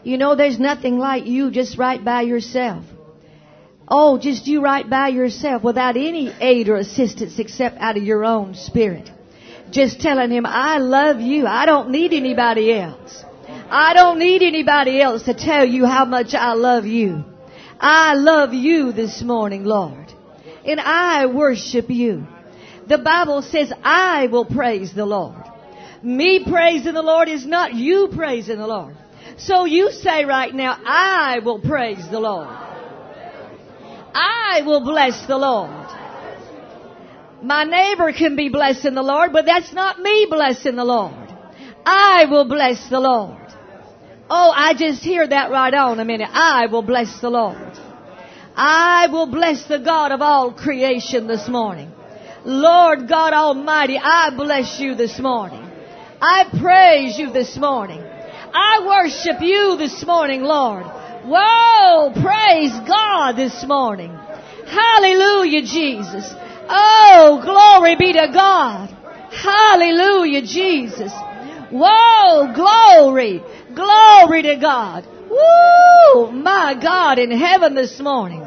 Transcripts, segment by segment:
You know, there's nothing like you just right by yourself. Oh, just you right by yourself without any aid or assistance except out of your own spirit. Just telling Him, I love you. I don't need anybody else. I don't need anybody else to tell you how much I love you. I love you this morning, Lord. And I worship you. The Bible says, I will praise the Lord. Me praising the Lord is not you praising the Lord. So you say right now, I will praise the Lord. I will bless the Lord. My neighbor can be blessing the Lord, but that's not me blessing the Lord. I will bless the Lord. Oh, I just hear that right on a minute. I will bless the Lord. I will bless the God of all creation this morning. Lord God Almighty, I bless you this morning. I praise you this morning. I worship you this morning, Lord. Whoa, praise God this morning. Hallelujah, Jesus. Oh, glory be to God. Hallelujah, Jesus. Whoa, glory. Glory to God. Woo, my God in heaven this morning.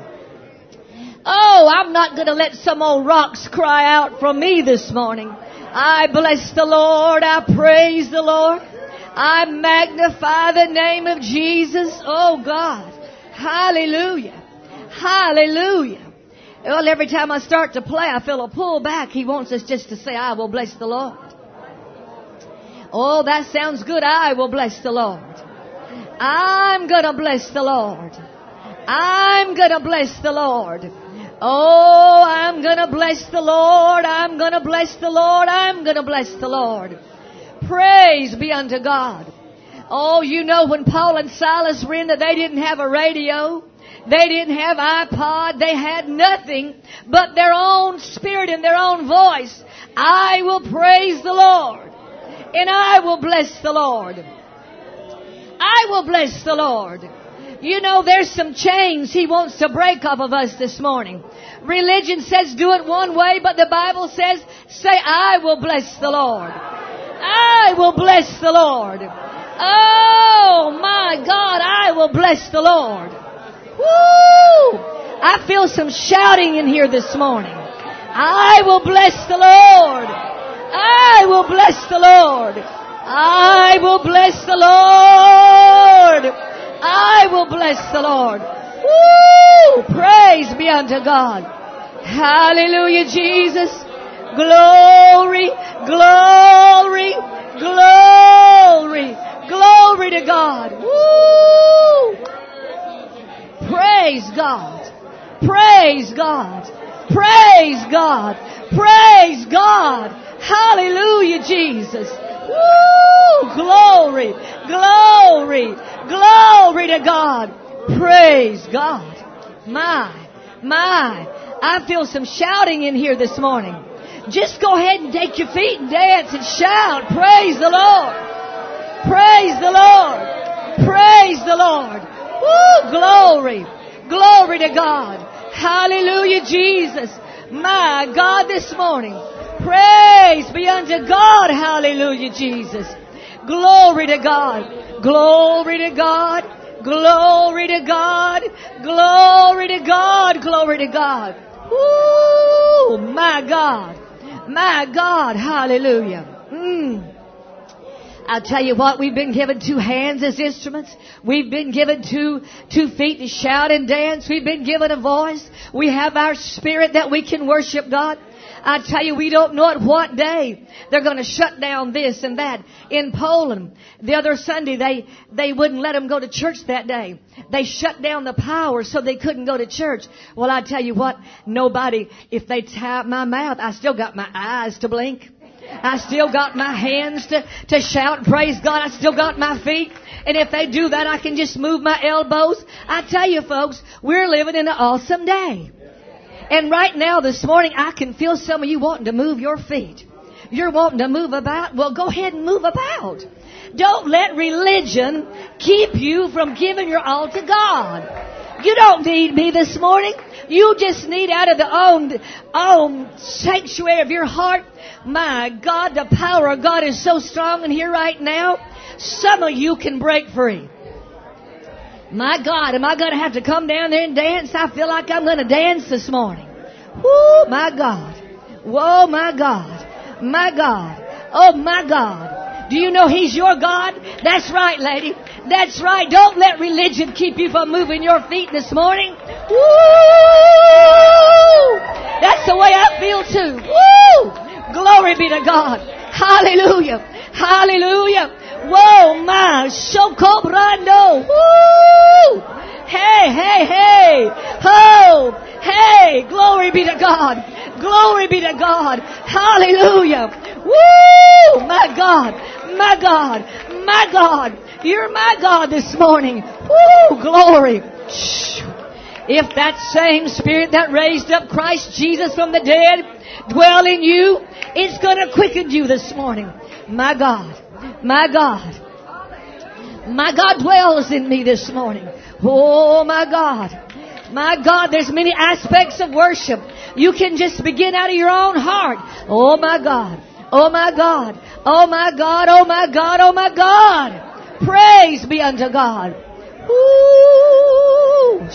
Oh, I'm not going to let some old rocks cry out from me this morning. I bless the Lord. I praise the Lord. I magnify the name of Jesus. Oh, God. Hallelujah. Hallelujah. Well, every time I start to play, I feel a pull back. He wants us just to say, I will bless the Lord. Oh, that sounds good. I will bless the Lord. I'm going to bless the Lord. I'm going to bless the Lord. Oh, I'm going to bless the Lord. I'm going to bless the Lord. I'm going to bless the Lord. Praise be unto God. Oh, you know when Paul and Silas were in that they didn't have a radio. They didn't have iPod. They had nothing but their own spirit and their own voice. I will praise the Lord. And I will bless the Lord. I will bless the Lord. You know, there's some chains He wants to break off of us this morning. Religion says do it one way, but the Bible says, say, I will bless the Lord. I will bless the Lord. Oh, my God, I will bless the Lord. Woo! I feel some shouting in here this morning. I will bless the Lord. I will bless the Lord. I will bless the Lord. I will bless the Lord. Woo! Praise be unto God. Hallelujah, Jesus. Glory, glory, glory, glory to God. Woo! Praise God. Praise God. Praise God. Praise God. Hallelujah, Jesus. Woo! Glory, glory, glory to God. Praise God. My. I feel some shouting in here this morning. Just go ahead and take your feet and dance and shout. Praise the Lord. Praise the Lord. Praise the Lord. Woo! Glory. Glory to God. Hallelujah, Jesus. My God, this morning. Praise be unto God. Hallelujah, Jesus. Glory to God. Glory to God. Glory to God. Glory to God. Glory to God. Woo! My God. My God. Hallelujah. I'll tell you what, we've been given 2 hands as instruments. We've been given two feet to shout and dance. We've been given a voice. We have our spirit that we can worship God. I tell you, we don't know at what day they're going to shut down this and that. In Poland, the other Sunday, they wouldn't let them go to church that day. They shut down the power so they couldn't go to church. Well, I tell you what, nobody, if they tie up my mouth, I still got my eyes to blink. I still got my hands to shout and praise God. I still got my feet. And if they do that, I can just move my elbows. I tell you, folks, we're living in an awesome day. And right now, this morning, I can feel some of you wanting to move your feet. You're wanting to move about. Well, go ahead and move about. Don't let religion keep you from giving your all to God. You don't need me this morning. You just need out of the own sanctuary of your heart. My God, the power of God is so strong in here right now. Some of you can break free. My God, am I going to have to come down there and dance? I feel like I'm going to dance this morning. Woo, my God. Whoa, my God. My God. Oh, my God. Do you know He's your God? That's right, lady. That's right. Don't let religion keep you from moving your feet this morning. Woo! That's the way I feel too. Woo! Glory be to God. Hallelujah. Hallelujah. Whoa, my Shoko Brando. Woo! Hey, hey, hey. Ho! Hey, glory be to God. Glory be to God. Hallelujah. Woo! My God. My God. My God. You're my God this morning. Woo! Glory. If that same Spirit that raised up Christ Jesus from the dead dwell in you, it's going to quicken you this morning. My God. My God. My God dwells in me this morning. Oh, my God. My God, there's many aspects of worship. You can just begin out of your own heart. Oh, my God. Oh, my God. Oh, my God. Oh, my God. Oh, my God. Praise be unto God. Ooh.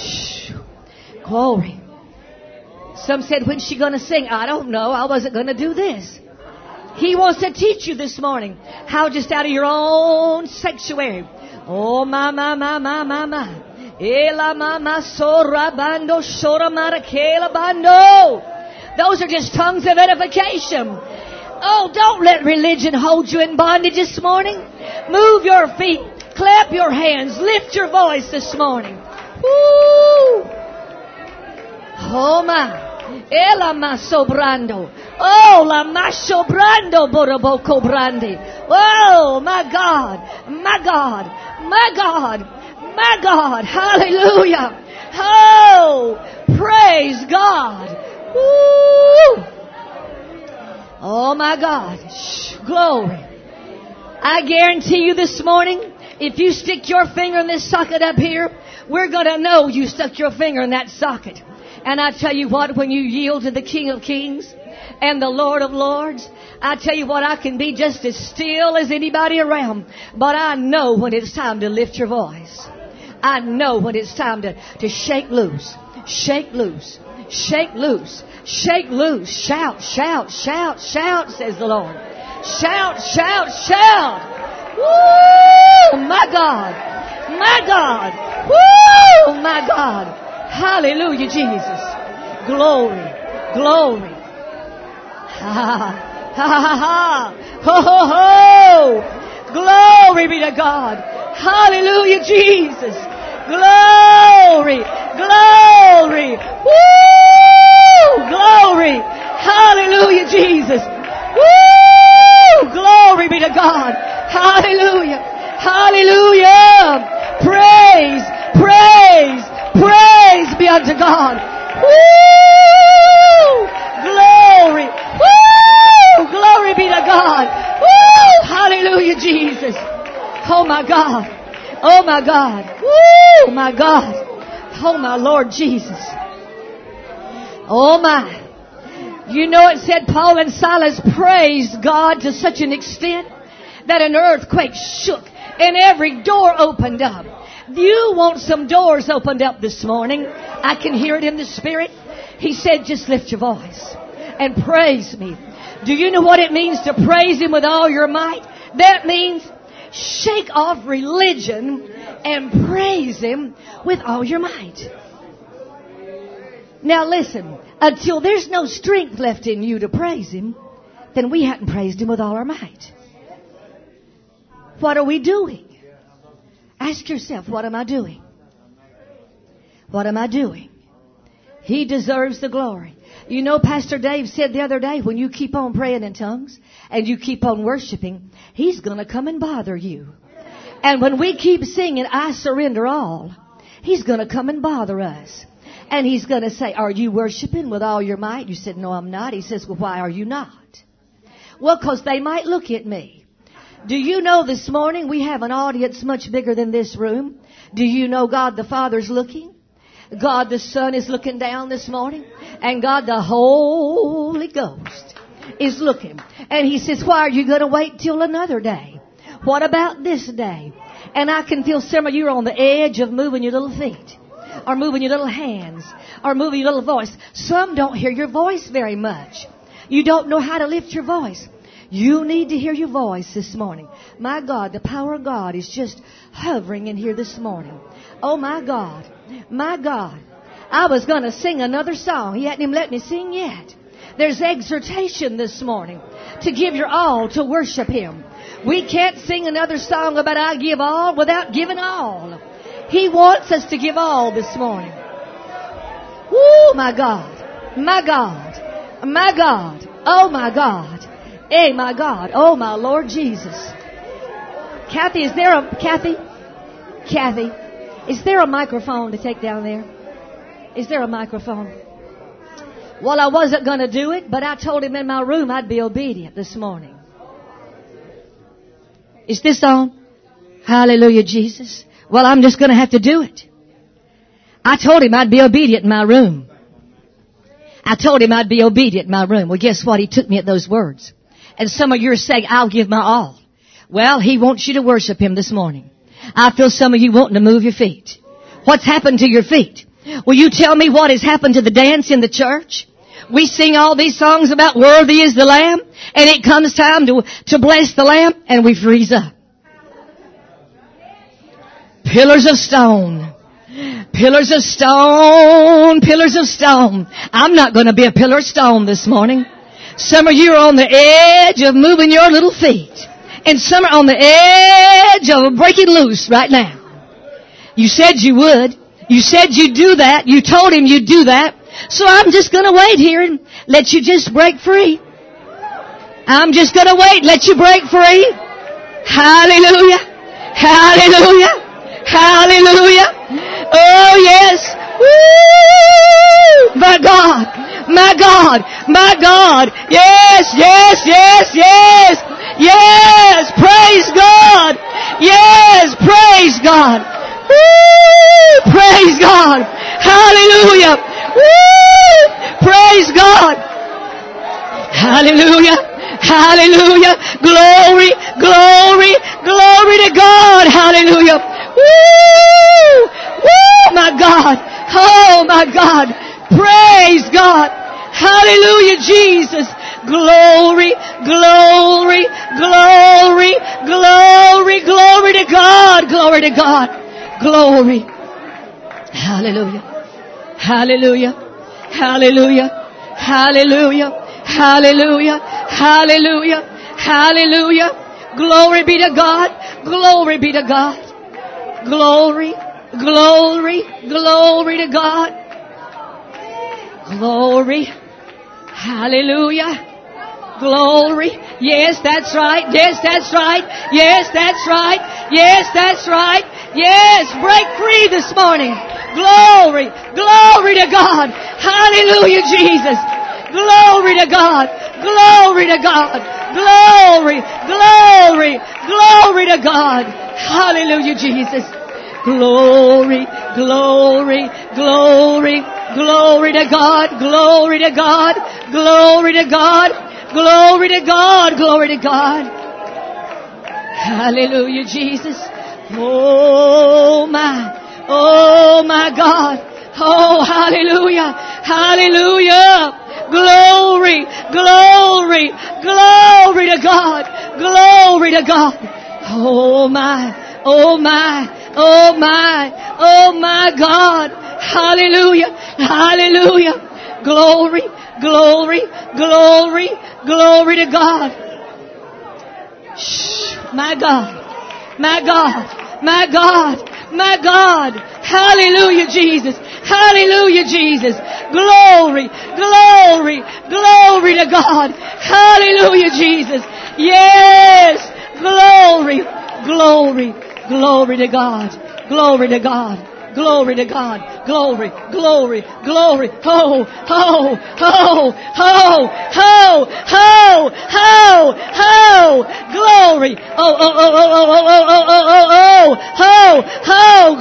Glory. Some said, when's she going to sing? I don't know. I wasn't going to do this. He wants to teach you this morning how just out of your own sanctuary. Oh, my, my, my, my, my, my. Ela mama sora bando shora marakela bando. Those are just tongues of edification. Oh, don't let religion hold you in bondage this morning. Move your feet. Clap your hands. Lift your voice this morning. Woo! Oh, my. Ela maso brando. Oh, la maso brando boroboko brandi. Oh, my God. My God. My God. My God. Hallelujah. Oh, praise God. Woo. Oh, my God. Glory. I guarantee you this morning, if you stick your finger in this socket up here, we're going to know you stuck your finger in that socket. And I tell you what, when you yield to the King of Kings and the Lord of Lords, I tell you what, I can be just as still as anybody around. But I know when it's time to lift your voice. I know when it's time to shake loose. Shake loose. Shake loose. Shake loose. Shout, shout, shout, shout, says the Lord. Shout, shout, shout. Woo! My God. My God. Woo! My God. Hallelujah, Jesus. Glory. Glory. Ha ha ha ha ha. Ho ho ho. Glory be to God. Hallelujah, Jesus. Glory. Glory. Woo! Glory. Hallelujah, Jesus. Woo! Glory be to God. Hallelujah. Hallelujah. Praise. Praise. Praise be unto God. Woo! Glory. Woo! Glory be to God. Woo! Hallelujah, Jesus. Oh, my God. Oh, my God. Woo! My God. Oh, my Lord Jesus. Oh, my. You know, it said Paul and Silas praised God to such an extent that an earthquake shook and every door opened up. You want some doors opened up this morning. I can hear it in the Spirit. He said, just lift your voice and praise me. Do you know what it means to praise Him with all your might? That means shake off religion and praise Him with all your might. Now listen, until there's no strength left in you to praise Him, then we haven't praised Him with all our might. What are we doing? Ask yourself, what am I doing? What am I doing? He deserves the glory. You know, Pastor Dave said the other day, when you keep on praying in tongues and you keep on worshiping, He's going to come and bother you. And when we keep singing, I surrender all, He's going to come and bother us. And He's going to say, are you worshiping with all your might? You said, no, I'm not. He says, well, why are you not? Well, because they might look at me. Do you know this morning we have an audience much bigger than this room? Do you know God the Father's looking? God the Son is looking down this morning. And God the Holy Ghost is looking. And He says, why are you going to wait till another day? What about this day? And I can feel some of you are on the edge of moving your little feet, or moving your little hands, or moving your little voice. Some don't hear your voice very much. You don't know how to lift your voice. You need to hear your voice this morning. My God, the power of God is just hovering in here this morning. Oh, my God. My God. I was going to sing another song. He hadn't even let me sing yet. There's exhortation this morning to give your all, to worship Him. We can't sing another song about I give all without giving all. He wants us to give all this morning. Woo, my God. My God. My God. Oh, my God. Hey, my God. Oh, my Lord Jesus. Kathy, is there a microphone to take down there? Is there a microphone? Well, I wasn't going to do it, but I told him in my room I'd be obedient this morning. Is this on? Hallelujah, Jesus. Well, I'm just going to have to do it. I told him I'd be obedient in my room. Well, guess what? He took me at those words. And some of you are saying, I'll give my all. Well, He wants you to worship Him this morning. I feel some of you wanting to move your feet. What's happened to your feet? Will you tell me what has happened to the dance in the church? We sing all these songs about worthy is the Lamb, and it comes time to bless the Lamb, and we freeze up. Pillars of stone. Pillars of stone. Pillars of stone. I'm not going to be a pillar of stone this morning. Some of you are on the edge of moving your little feet. And some are on the edge of breaking loose right now. You said you would. You said you'd do that. You told Him you'd do that. So I'm just going to wait here and let you just break free. I'm just going to wait, let you break free. Hallelujah. Hallelujah. Hallelujah. Oh, yes. Woo! My God. My God. My God. Yes, yes, yes, yes. Yes. Praise God. Yes. Praise God. Woo! Praise God. Hallelujah. Woo! Praise God. Hallelujah. Hallelujah. Glory, glory, glory to God. Hallelujah. Woo! Woo! My God. Oh, my God. Praise God. Hallelujah, Jesus. Glory, glory, glory, glory, glory to God. Glory to God. Glory. Hallelujah. Hallelujah. Hallelujah. Hallelujah. Hallelujah. Hallelujah. Hallelujah. Glory be to God. Glory be to God. Glory. Glory. Glory to God. Glory. Hallelujah. Glory. Yes, that's right. Yes, that's right. Yes, that's right. Yes, that's right. Yes, break free this morning. Glory. Glory to God. Hallelujah, Jesus. Glory to God. Glory to God. Glory. Glory. Glory to God. Hallelujah, Jesus. Glory. Glory. Glory. Glory to God. Glory to God. Glory to God. Glory to God. Glory to God. Hallelujah, Jesus. Oh my God. Oh, hallelujah. Hallelujah. Glory. Glory. Glory to God. Glory to God. Oh my. Oh my. Oh my. Oh my God. Hallelujah. Hallelujah. Glory. Glory. Glory. Glory to God. Shh. My God. My God. My God. My God. Hallelujah, Jesus. Hallelujah, Jesus. Glory. Glory. Glory to God. Hallelujah, Jesus. Yes. Glory. Glory. Glory to God. Glory to God. Glory to God. Glory, glory, glory. Ho, ho, ho, ho, ho, ho, ho, ho. Glory. Oh, oh, oh, oh, oh, oh, oh, oh, oh, oh, ho, ho.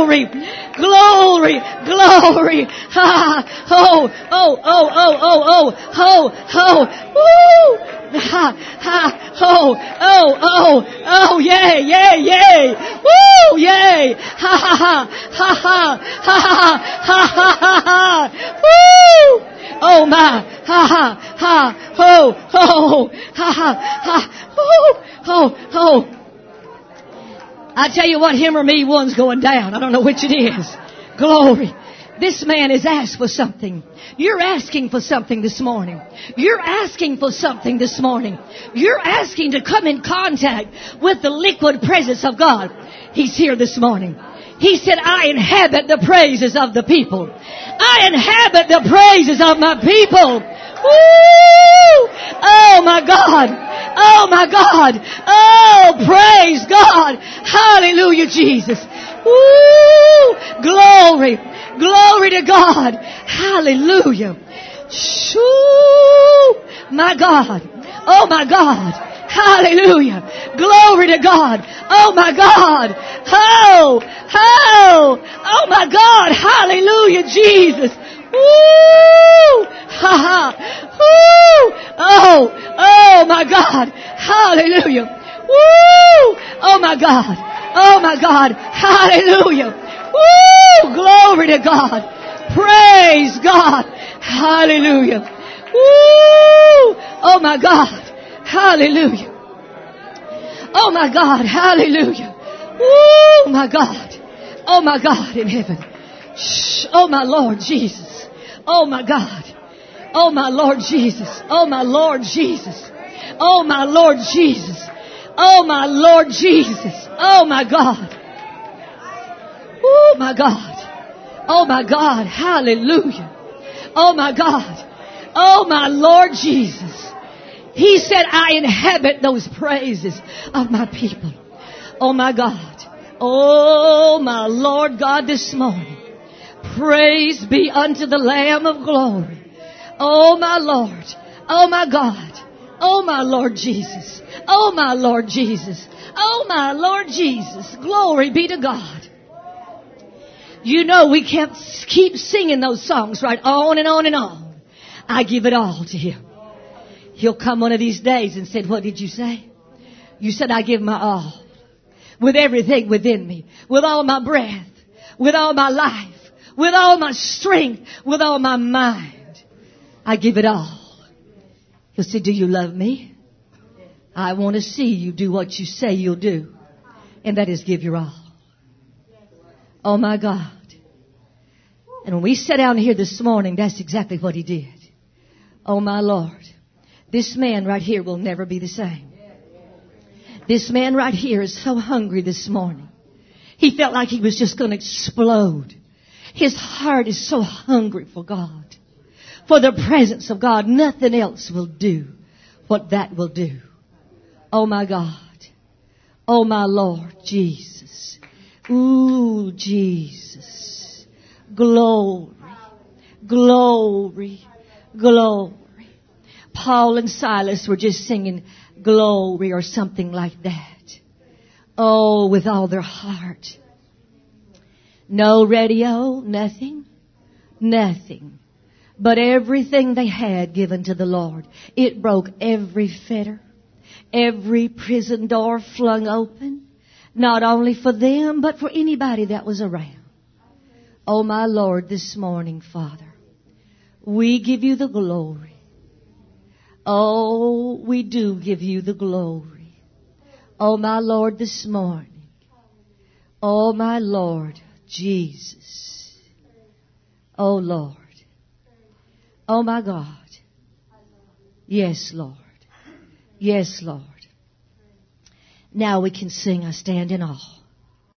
Glory. Glory. Glory. Ha. Oh, oh, oh, oh, oh, oh, oh, oh. Woo. Ha, ha, oh, oh, oh, oh, yay, yay, yay. Woo, yay. Ha, ha, ha, ha, ha, ha, ha, ha, ha, ha, ha. Woo. Oh my, ha, ha, ha, ho, ho, ha, ha, ha, ho, ho, ho. I tell you what, him or me, one's going down. I don't know which it is. Glory. This man has asked for something. You're asking for something this morning. You're asking for something this morning. You're asking to come in contact with the liquid presence of God. He's here this morning. He said, I inhabit the praises of the people. I inhabit the praises of my people. Woo! Oh my God. Oh my God. Oh, praise God. Hallelujah, Jesus. Woo! Glory. Glory to God. Hallelujah. Shoo! My God. Oh my God. Hallelujah. Glory to God. Oh my God. Oh, oh, oh my God. Hallelujah, Jesus. Woo! Ha ha. Woo! Oh, oh my God. Hallelujah. Woo! Oh my God. Oh my God. Hallelujah. Woo! Glory to God. Praise God. Hallelujah. Woo! Oh my God. Hallelujah. Oh my God. Hallelujah. Woo! My God. Oh my God in heaven. Shh. Oh my Lord Jesus. Oh my God. Oh my Lord Jesus. Oh my Lord Jesus. Oh my Lord Jesus. Oh my Lord Jesus. Oh my God. Oh my God. Oh my God. Hallelujah. Oh my God. Oh my Lord Jesus. He said, I inhabit those praises of my people. Oh my God. Oh my Lord God this morning. Praise be unto the Lamb of glory. Oh my Lord. Oh my God. Oh my Lord Jesus. Oh my Lord Jesus. Oh my Lord Jesus. Glory be to God. You know we can't keep singing those songs right on and on and on. I give it all to Him. He'll come one of these days and say, what did you say? You said I give my all. With everything within me. With all my breath. With all my life. With all my strength. With all my mind. I give it all. He'll say, do you love me? I want to see you do what you say you'll do. And that is give your all. Oh my God. And when we sat down here this morning, that's exactly what He did. Oh my Lord. This man right here will never be the same. This man right here is so hungry this morning. He felt like he was just going to explode. His heart is so hungry for God. For the presence of God. Nothing else will do what that will do. Oh my God. Oh my Lord Jesus. Ooh, Jesus. Glory. Glory. Glory. Paul and Silas were just singing glory or something like that. Oh, with all their heart. No radio, nothing. Nothing. But everything they had given to the Lord. It broke every fetter. Every prison door flung open. Not only for them, but for anybody that was around. Oh, my Lord, this morning, Father, we give you the glory. Oh, we do give you the glory. Oh, my Lord, this morning. Oh, my Lord, Jesus. Oh, Lord. Oh, my God. Yes, Lord. Yes, Lord. Now we can sing, I stand in awe.